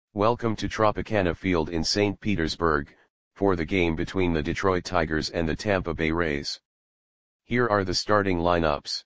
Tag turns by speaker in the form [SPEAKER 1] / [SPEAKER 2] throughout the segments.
[SPEAKER 1] Welcome to Tropicana Field in St. Petersburg, for the game between the Detroit Tigers and the Tampa Bay Rays. Here are the starting lineups.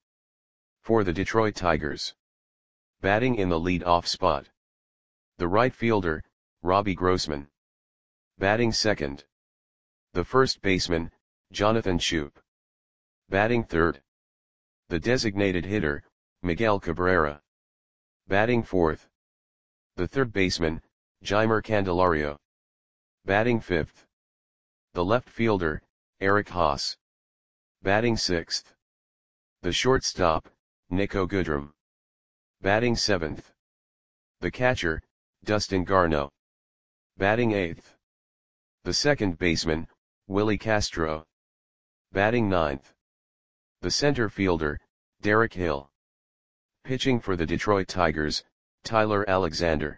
[SPEAKER 1] For the Detroit Tigers. Batting in the lead-off spot. The right fielder, Robbie Grossman. Batting second. The first baseman, Jonathan Schoop. Batting third. The designated hitter, Miguel Cabrera. Batting fourth. The third baseman, Jeimer Candelario. Batting fifth. The left fielder, Eric Haase. Batting sixth. The shortstop, Niko Goodrum. Batting seventh. The catcher, Dustin Garneau. Batting eighth. The second baseman, Willie Castro. Batting ninth. The center fielder, Derek Hill. Pitching for the Detroit Tigers, Tyler Alexander.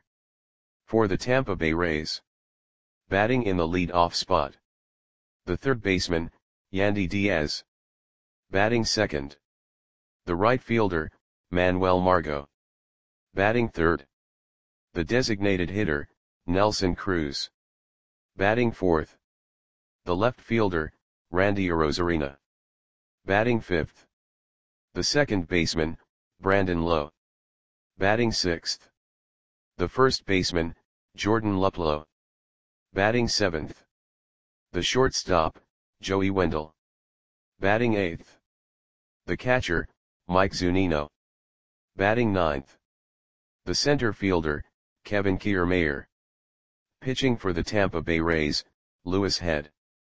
[SPEAKER 1] For the Tampa Bay Rays. Batting in the lead-off spot. The third baseman, Yandy Diaz. Batting second. The right fielder, Manuel Margot. Batting third. The designated hitter, Nelson Cruz. Batting fourth. The left fielder, Randy Arozarena. Batting fifth. The second baseman, Brandon Lowe. Batting sixth. The first baseman, Jordan Luplow. Batting seventh. The shortstop, Joey Wendle. Batting eighth. The catcher, Mike Zunino. Batting ninth. The center fielder, Kevin Kiermaier. Pitching for the Tampa Bay Rays, Louis Head.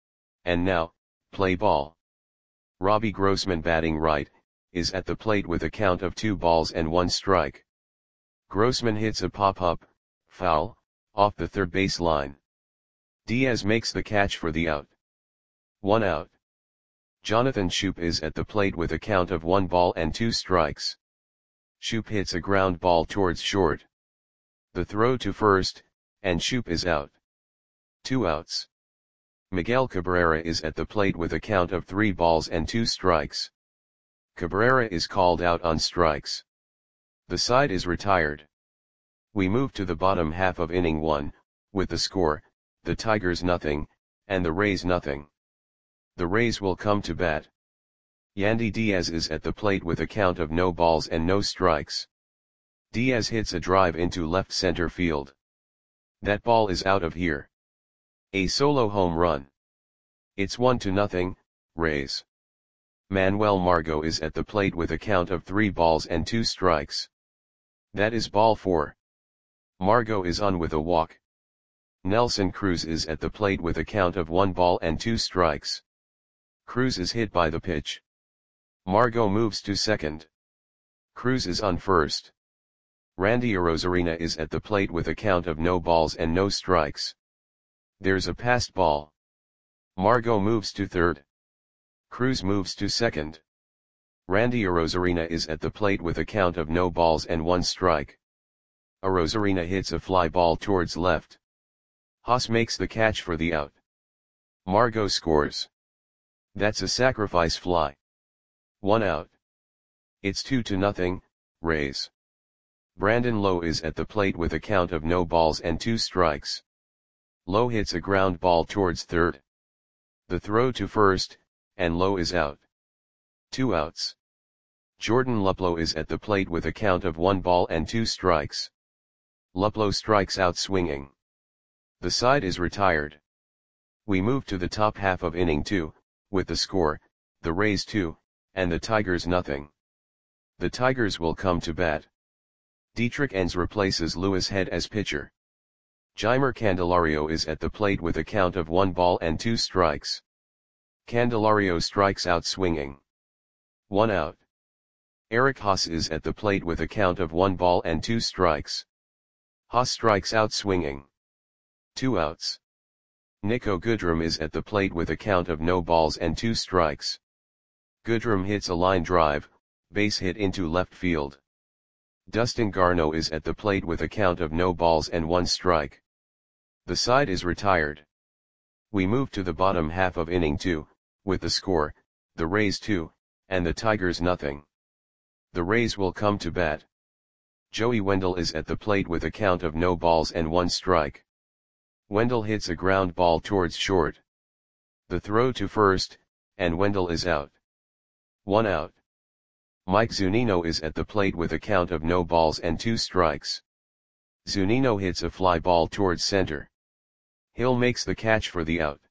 [SPEAKER 1] And now, play ball. Robbie Grossman batting right, is at the plate with a count of 2-1 strike. Grossman hits a pop-up, foul, off the third base line. Diaz makes the catch for the out. 1 out. Jonathan Schoop is at the plate with a count of 1-2 strikes. Schoop hits a ground ball towards short. The throw to first, and Schoop is out. 2 outs. Miguel Cabrera is at the plate with a count of 3-2 strikes. Cabrera is called out on strikes. The side is retired. We move to the bottom half of inning 1, with the score, the Tigers nothing, and the Rays nothing. The Rays will come to bat. Yandy Diaz is at the plate with a count of no balls and no strikes. Diaz hits a drive into left center field. That ball is out of here. A solo home run. It's 1-0, Rays. Manuel Margot is at the plate with a count of 3-2 strikes. That is ball 4. Margot is on with a walk. Nelson Cruz is at the plate with a count of 1-2 strikes. Cruz is hit by the pitch. Margot moves to second. Cruz is on first. Randy Arozarena is at the plate with a count of no balls and no strikes. There's a passed ball. Margot moves to third. Cruz moves to second. Randy Arozarena is at the plate with a count of no balls and 1 strike. Arozarena hits a fly ball towards left. Haase makes the catch for the out. Margot scores. That's a sacrifice fly. 1 out. It's 2-0, Rays. Brandon Lowe is at the plate with a count of no balls and 2 strikes. Lowe hits a ground ball towards third. The throw to first, and Lowe is out. 2 outs. Jordan Luplow is at the plate with a count of 1-2 strikes. Luplow strikes out swinging. The side is retired. We move to the top half of inning 2, with the score, the Rays 2, and the Tigers nothing. The Tigers will come to bat. Dietrich Enns replaces Louis Head as pitcher. Jeimer Candelario is at the plate with a count of 1-2 strikes. Candelario strikes out swinging. 1 out. Eric Haase is at the plate with a count of 1-2 strikes. Haase strikes out swinging. 2 outs. Niko Goodrum is at the plate with a count of no balls and 2 strikes. Goodrum hits a line drive, base hit into left field. Dustin Garneau is at the plate with a count of no balls and 1 strike. The side is retired. We move to the bottom half of inning 2, with the score, the Rays 2, and the Tigers nothing. The Rays will come to bat. Joey Wendell is at the plate with a count of no balls and 1 strike. Wendell hits a ground ball towards short. The throw to first, and Wendell is out. 1 out. Mike Zunino is at the plate with a count of no balls and 2 strikes. Zunino hits a fly ball towards center. Hill makes the catch for the out.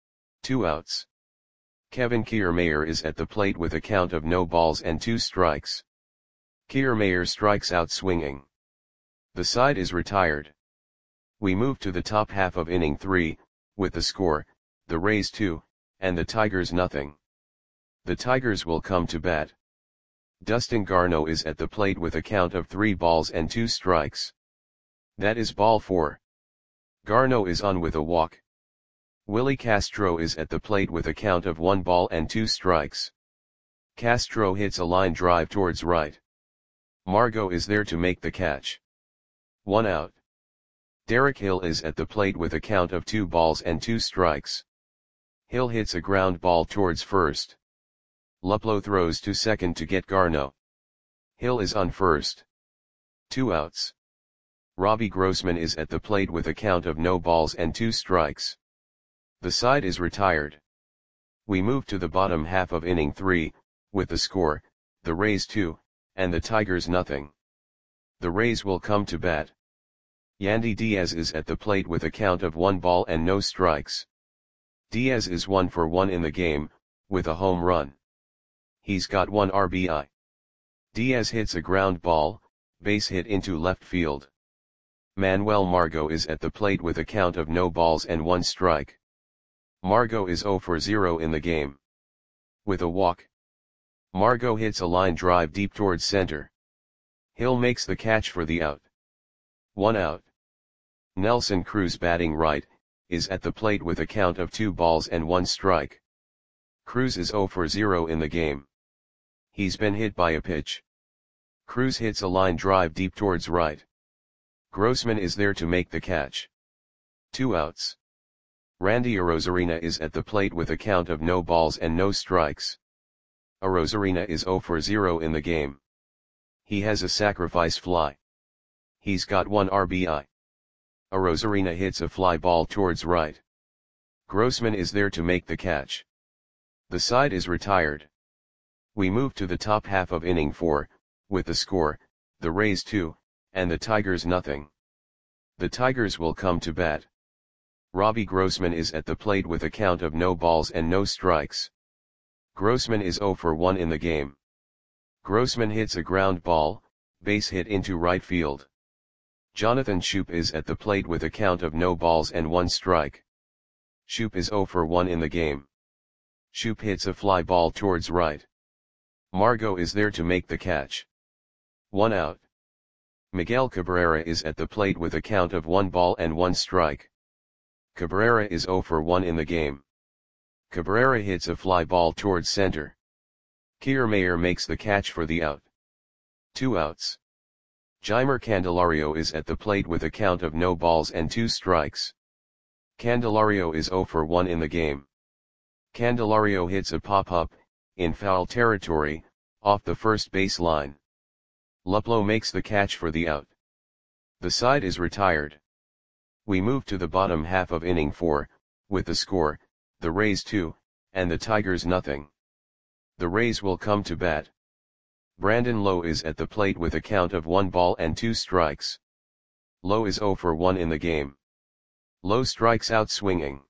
[SPEAKER 1] 2 outs. Kevin Kiermaier is at the plate with a count of no balls and 2 strikes. Kiermaier strikes out swinging. The side is retired. We move to the top half of inning 3, with the score, the Rays 2, and the Tigers nothing. The Tigers will come to bat. Dustin Garneau is at the plate with a count of 3 balls and 2 strikes. That is ball 4. Garneau is on with a walk. Willie Castro is at the plate with a count of 1 ball and 2 strikes. Castro hits a line drive towards right. Margot is there to make the catch. 1 out. Derek Hill is at the plate with a count of 2 balls and 2 strikes. Hill hits a ground ball towards first. Luplow throws to second to get Garneau. Hill is on first. 2 outs. Robbie Grossman is at the plate with a count of no balls and 2 strikes. The side is retired. We move to the bottom half of inning 3, with the score, the Rays 2, and the Tigers nothing. The Rays will come to bat. Yandy Diaz is at the plate with a count of 1 ball and no strikes. Diaz is 1 for 1 in the game, with a home run. He's got 1 RBI. Diaz hits a ground ball, base hit into left field. Manuel Margot is at the plate with a count of no balls and 1 strike. Margot is 0 for 0 in the game. With a walk. Margot hits a line drive deep towards center. Hill makes the catch for the out. 1 out. Nelson Cruz, batting right, is at the plate with a count of 2 balls and 1 strike. Cruz is 0 for 0 in the game. He's been hit by a pitch. Cruz hits a line drive deep towards right. Grossman is there to make the catch. 2 outs. Randy Arozarena is at the plate with a count of no balls and no strikes. Arozarena is 0 for 0 in the game. He has a sacrifice fly. He's got 1 RBI. Arozarena hits a fly ball towards right. Grossman is there to make the catch. The side is retired. We move to the top half of inning 4, with the score, the Rays 2, and the Tigers nothing. The Tigers will come to bat. Robbie Grossman is at the plate with a count of no balls and no strikes. Grossman is 0 for 1 in the game. Grossman hits a ground ball, base hit into right field. Jonathan Schoop is at the plate with a count of no balls and 1 strike. Schoop is 0 for 1 in the game. Schoop hits a fly ball towards right. Margot is there to make the catch. 1 out. Miguel Cabrera is at the plate with a count of 1 ball and 1 strike. Cabrera is 0 for 1 in the game. Cabrera hits a fly ball towards center. Kiermaier makes the catch for the out. 2 outs. Jeimer Candelario is at the plate with a count of no balls and 2 strikes. Candelario is 0 for 1 in the game. Candelario hits a pop-up, in foul territory, off the first base line. Luplow makes the catch for the out. The side is retired. We move to the bottom half of inning 4, with the score, the Rays 2, and the Tigers nothing. The Rays will come to bat. Brandon Lowe is at the plate with a count of 1 ball and 2 strikes. Lowe is 0 for 1 in the game. Lowe strikes out swinging.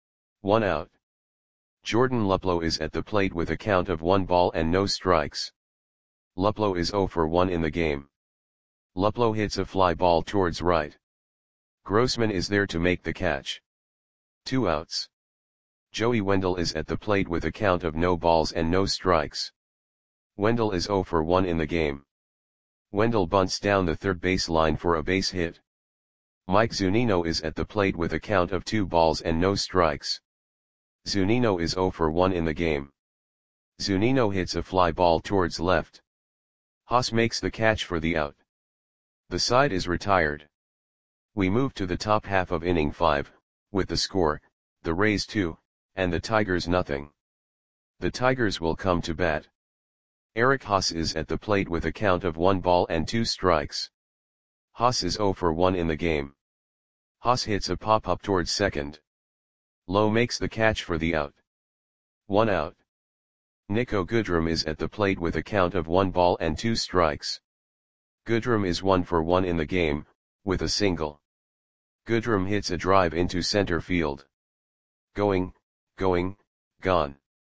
[SPEAKER 1] 1 out. Jordan Luplow is at the plate with a count of 1 ball and no strikes. Luplow is 0 for 1 in the game. Luplow hits a fly ball towards right. Grossman is there to make the catch. 2 outs. Joey Wendell is at the plate with a count of no balls and no strikes. Wendell is 0 for 1 in the game. Wendell bunts down the third base line for a base hit. Mike Zunino is at the plate with a count of 2 balls and no strikes. Zunino is 0 for 1 in the game. Zunino hits a fly ball towards left. Haas makes the catch for the out. The side is retired. We move to the top half of inning 5, with the score, the Rays 2, and the Tigers nothing. The Tigers will come to bat. Eric Haas is at the plate with a count of 1 ball and 2 strikes. Haas is 0 for 1 in the game. Haas hits a pop-up towards second. Lowe makes the catch for the out. 1 out. Nico Goodrum is at the plate with a count of 1 ball and 2 strikes. Goodrum is 1 for 1 in the game, with a single. Goodrum hits a drive into center field. Going, gone.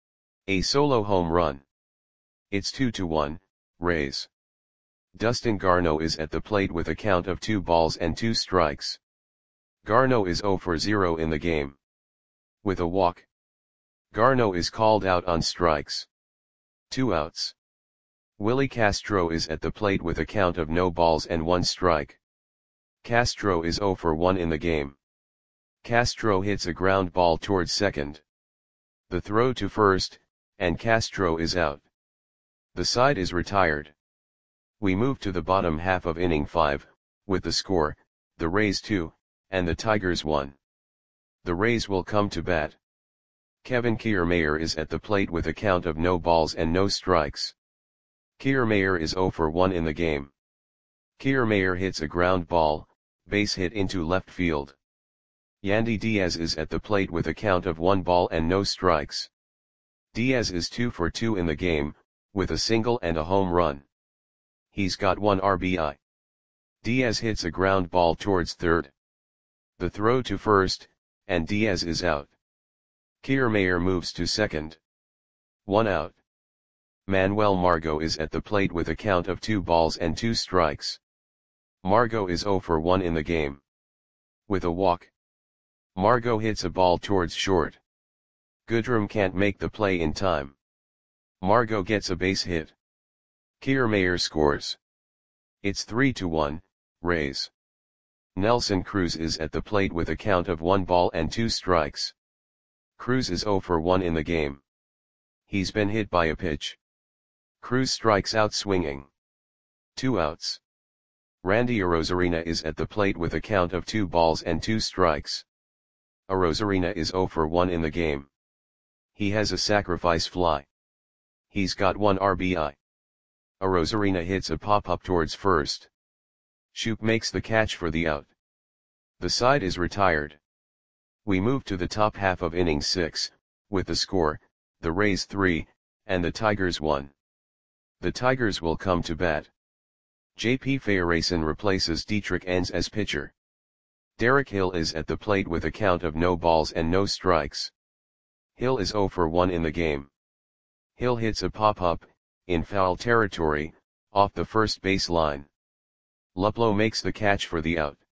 [SPEAKER 1] A solo home run. It's 2-1, Rays. Dustin Garneau is at the plate with a count of 2 balls and 2 strikes. Garneau is 0 for 0 in the game. With a walk. Garneau is called out on strikes. 2 outs. Willie Castro is at the plate with a count of no balls and 1 strike. Castro is 0 for 1 in the game. Castro hits a ground ball towards second. The throw to first, and Castro is out. The side is retired. We move to the bottom half of inning 5, with the score, the Rays 2, and the Tigers 1. The Rays will come to bat. Kevin Kiermaier is at the plate with a count of no balls and no strikes. Kiermaier is 0 for 1 in the game. Kiermaier hits a ground ball, base hit into left field. Yandy Diaz is at the plate with a count of 1 ball and no strikes. Diaz is 2 for 2 in the game, with a single and a home run. He's got 1 RBI. Diaz hits a ground ball towards third. The throw to first, and Diaz is out. Kiermaier moves to second. 1 out. Manuel Margot is at the plate with a count of 2 balls and 2 strikes. Margot is 0 for 1 in the game. With a walk. Margot hits a ball towards short. Goodrum can't make the play in time. Margot gets a base hit. Kiermaier scores. It's 3-1, Rays. Nelson Cruz is at the plate with a count of 1 ball and 2 strikes. Cruz is 0 for 1 in the game. He's been hit by a pitch. Cruz strikes out swinging. 2 outs. Randy Arozarena is at the plate with a count of 2 balls and 2 strikes. Arozarena is 0 for 1 in the game. He has a sacrifice fly. He's got 1 RBI. Arozarena hits a pop-up towards first. Shoop makes the catch for the out. The side is retired. We move to the top half of inning 6, with the score, the Rays 3, and the Tigers 1. The Tigers will come to bat. J.P. Feyereisen replaces Dietrich Enns as pitcher. Derek Hill is at the plate with a count of no balls and no strikes. Hill is 0 for 1 in the game. Hill hits a pop-up, in foul territory, off the first base line. Luplow makes the catch for the out.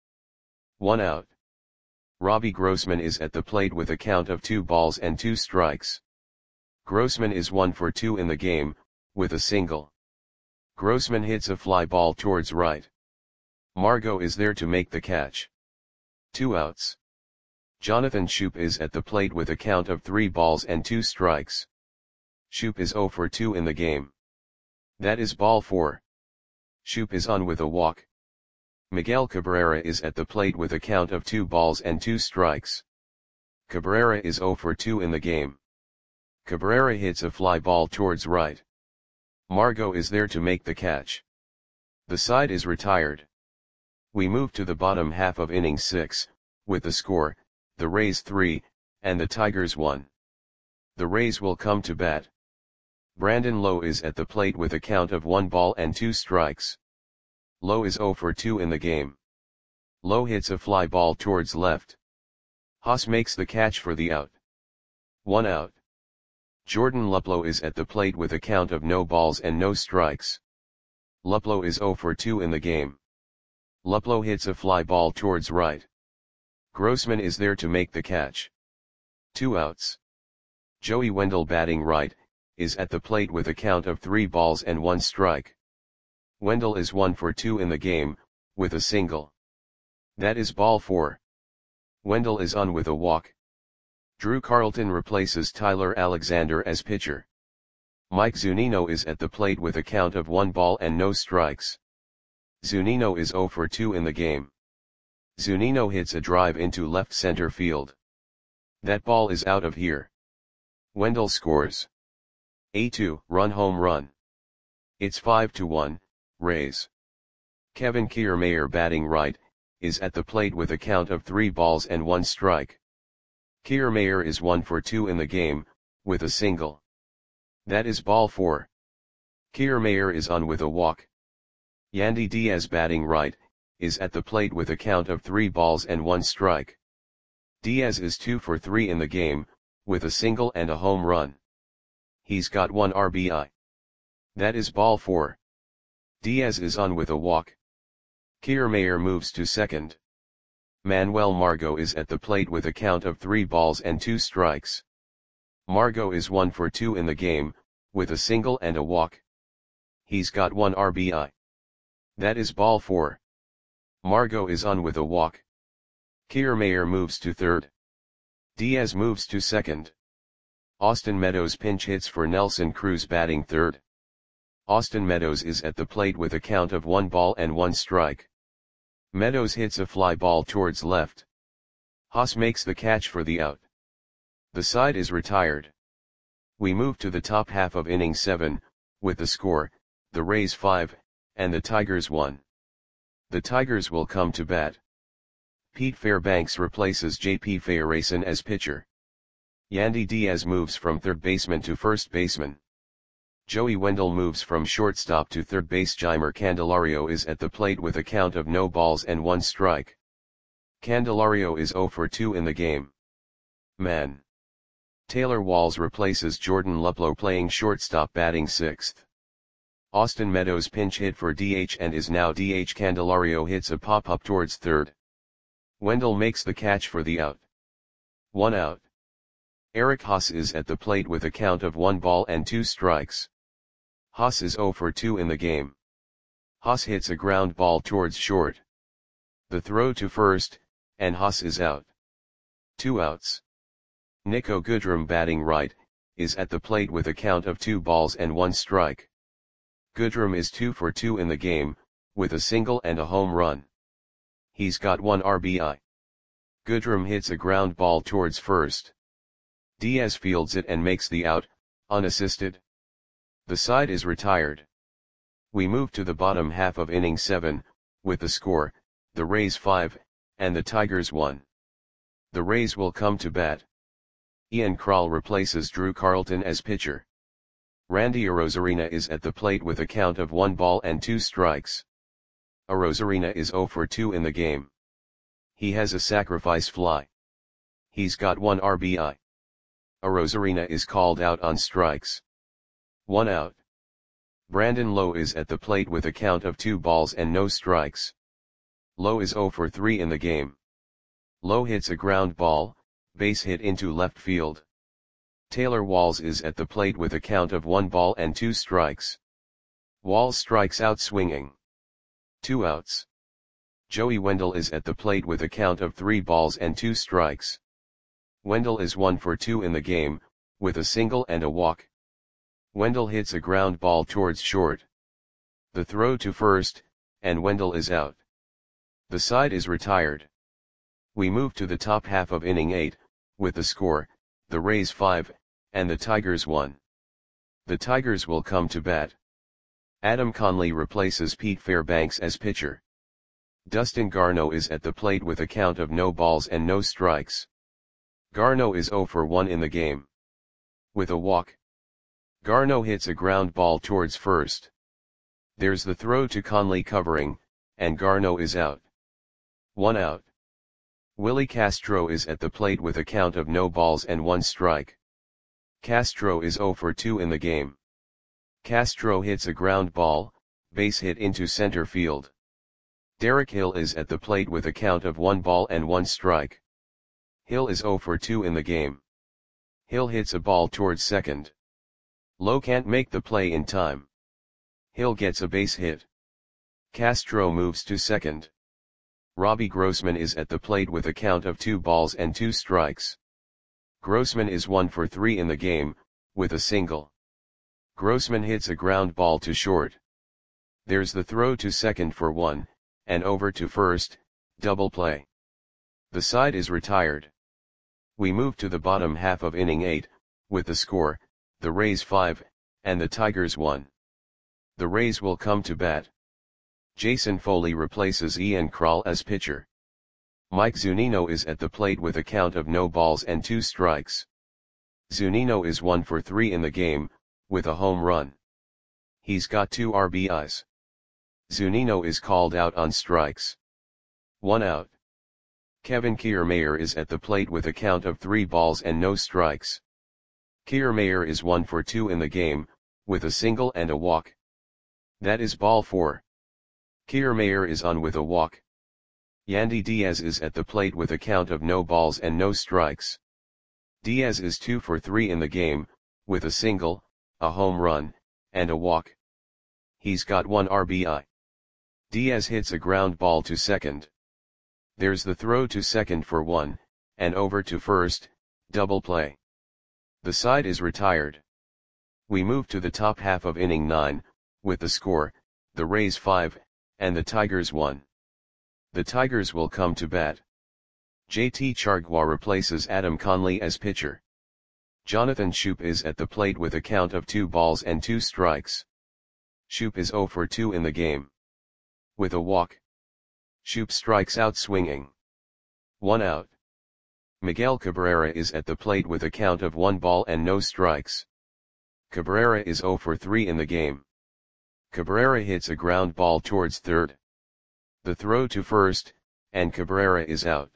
[SPEAKER 1] 1 out. Robbie Grossman is at the plate with a count of 2 balls and 2 strikes. Grossman is 1 for 2 in the game, with a single. Grossman hits a fly ball towards right. Margot is there to make the catch. 2 outs. Jonathan Shoop is at the plate with a count of 3 balls and 2 strikes. Shoop is 0 for 2 in the game. That is ball 4. Shoop is on with a walk. Miguel Cabrera is at the plate with a count of 2 balls and 2 strikes. Cabrera is 0 for 2 in the game. Cabrera hits a fly ball towards right. Margot is there to make the catch. The side is retired. We move to the bottom half of inning 6, with the score, the Rays 3, and the Tigers 1. The Rays will come to bat. Brandon Lowe is at the plate with a count of 1 ball and 2 strikes. Lowe is 0 for 2 in the game. Lowe hits a fly ball towards left. Haas makes the catch for the out. 1 out. Jordan Luplow is at the plate with a count of no balls and no strikes. Luplow is 0 for 2 in the game. Luplow hits a fly ball towards right. Grossman is there to make the catch. 2 outs. Joey Wendell batting right, is at the plate with a count of 3 balls and 1 strike. Wendell is 1 for 2 in the game, with a single. That is ball 4. Wendell is on with a walk. Drew Carlton replaces Tyler Alexander as pitcher. Mike Zunino is at the plate with a count of 1 ball and no strikes. Zunino is 0 for 2 in the game. Zunino hits a drive into left center field. That ball is out of here. Wendell scores a 2-run home run. It's 5-1, Rays. Kevin Kiermaier batting right, is at the plate with a count of 3 balls and 1 strike. Kiermaier is 1 for 2 in the game, with a single. That is ball 4. Kiermaier is on with a walk. Yandy Diaz batting right, is at the plate with a count of 3 balls and 1 strike. Diaz is 2 for 3 in the game, with a single and a home run. He's got 1 RBI. That is ball 4. Diaz is on with a walk. Kiermaier moves to second. Manuel Margot is at the plate with a count of 3 balls and 2 strikes. Margot is 1 for 2 in the game, with a single and a walk. He's got 1 RBI. That is ball 4. Margot is on with a walk. Kiermaier moves to third. Diaz moves to second. Austin Meadows pinch hits for Nelson Cruz batting third. Austin Meadows is at the plate with a count of 1 ball and 1 strike. Meadows hits a fly ball towards left. Haas makes the catch for the out. The side is retired. We move to the top half of inning 7, with the score, the Rays 5, and the Tigers 1. The Tigers will come to bat. Pete Fairbanks replaces J.P. Fairracin as pitcher. Yandy Diaz moves from third baseman to first baseman. Joey Wendle moves from shortstop to third base. Jeimer Candelario is at the plate with a count of no balls and 1 strike. Candelario is 0 for 2 in the game. Man. Taylor Walls replaces Jordan Luplow playing shortstop batting 6th. Austin Meadows pinch hit for DH and is now DH. Candelario hits a pop-up towards third. Wendle makes the catch for the out. 1 out. Eric Haas is at the plate with a count of 1 ball and 2 strikes. Haas is 0 for 2 in the game. Haas hits a ground ball towards short. The throw to first, and Haas is out. 2 outs. Nico Goodrum batting right, is at the plate with a count of 2 balls and 1 strike. Goodrum is 2 for 2 in the game, with a single and a home run. He's got 1 RBI. Goodrum hits a ground ball towards first. Diaz fields it and makes the out, unassisted. The side is retired. We move to the bottom half of inning 7, with the score, the Rays 5, and the Tigers 1. The Rays will come to bat. Ian Krall replaces Drew Carlton as pitcher. Randy Arozarena is at the plate with a count of 1 ball and 2 strikes. Arozarena is 0 for 2 in the game. He has a sacrifice fly. He's got 1 RBI. Arozarena is called out on strikes. 1 out. Brandon Lowe is at the plate with a count of 2 balls and no strikes. Lowe is 0 for 3 in the game. Lowe hits a ground ball, base hit into left field. Taylor Walls is at the plate with a count of 1 ball and 2 strikes. Walls strikes out swinging. 2 outs. Joey Wendle is at the plate with a count of 3 balls and 2 strikes. Wendle is 1 for 2 in the game, with a single and a walk. Wendle hits a ground ball towards short. The throw to first, and Wendle is out. The side is retired. We move to the top half of inning 8, with the score, the Rays 5, and the Tigers 1. The Tigers will come to bat. Adam Conley replaces Pete Fairbanks as pitcher. Dustin Garneau is at the plate with a count of no balls and no strikes. Garneau is 0 for 1 in the game. With a walk. Garneau hits a ground ball towards first. There's the throw to Conley covering, and Garneau is out. 1 out. Willie Castro is at the plate with a count of no balls and 1 strike. Castro is 0 for 2 in the game. Castro hits a ground ball, base hit into center field. Derek Hill is at the plate with a count of 1 ball and 1 strike. Hill is 0 for 2 in the game. Hill hits a ball towards second. Lowe can't make the play in time. Hill gets a base hit. Castro moves to second. Robbie Grossman is at the plate with a count of 2 balls and 2 strikes. Grossman is 1 for 3 in the game, with a single. Grossman hits a ground ball to short. There's the throw to second for 1, and over to first, double play. The side is retired. We move to the bottom half of inning 8, with the score, the Rays 5, and the Tigers 1. The Rays will come to bat. Jason Foley replaces Ian Krall as pitcher. Mike Zunino is at the plate with a count of no balls and 2 strikes. Zunino is 1 for 3 in the game, with a home run. He's got 2 RBIs. Zunino is called out on strikes. 1 out. Kevin Kiermaier is at the plate with a count of 3 balls and no strikes. Kiermaier is 1 for 2 in the game, with a single and a walk. That is ball 4. Kiermaier is on with a walk. Yandy Diaz is at the plate with a count of no balls and no strikes. Diaz is 2 for 3 in the game, with a single, a home run, and a walk. He's got 1 RBI. Diaz hits a ground ball to second. There's the throw to second for 1, and over to first, double play. The side is retired. We move to the top half of inning 9, with the score, the Rays 5, and the Tigers 1. The Tigers will come to bat. JT Chargois replaces Adam Conley as pitcher. Jonathan Schoop is at the plate with a count of 2 balls and 2 strikes. Schoop is 0 for 2 in the game. With a walk. Schoop strikes out swinging. 1 out. Miguel Cabrera is at the plate with a count of 1 ball and no strikes. Cabrera is 0 for 3 in the game. Cabrera hits a ground ball towards third. The throw to first, and Cabrera is out.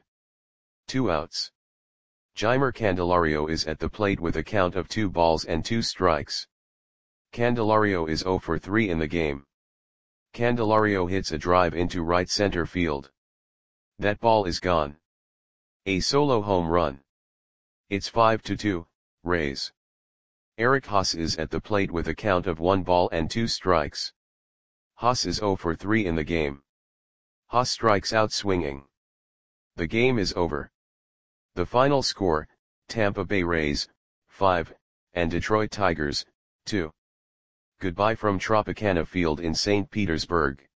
[SPEAKER 1] 2 outs. Jeimer Candelario is at the plate with a count of 2 balls and 2 strikes. Candelario is 0 for 3 in the game. Candelario hits a drive into right center field. That ball is gone. A solo home run. It's 5-2, Rays. Eric Haase is at the plate with a count of 1 ball and 2 strikes. Haase is 0 for 3 in the game. Haase strikes out swinging. The game is over. The final score, Tampa Bay Rays, 5, and Detroit Tigers, 2. Goodbye from Tropicana Field in St. Petersburg.